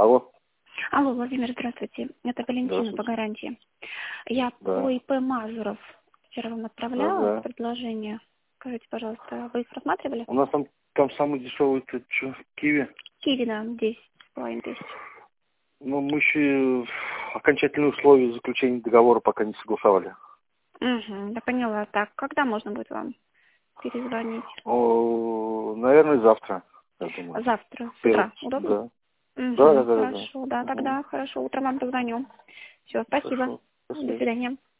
Алло. Алло, Владимир, здравствуйте. Это Валентина по гарантии. Я по ИП Мазуров вчера вам отправляла предложение. Скажите, пожалуйста, вы их рассматривали? У нас там самый дешевый, это что, Киви? Киви, да, 10,5 тысяч. Ну, мы еще окончательные условия заключения договора пока не согласовали. Угу, я поняла. Так, когда можно будет вам перезвонить? Наверное, завтра, я думаю. Завтра, с утра. Удобно? Да. Угу, Да. хорошо, да, тогда хорошо. Утром вам позвоню. Все, спасибо. Хорошо. До свидания.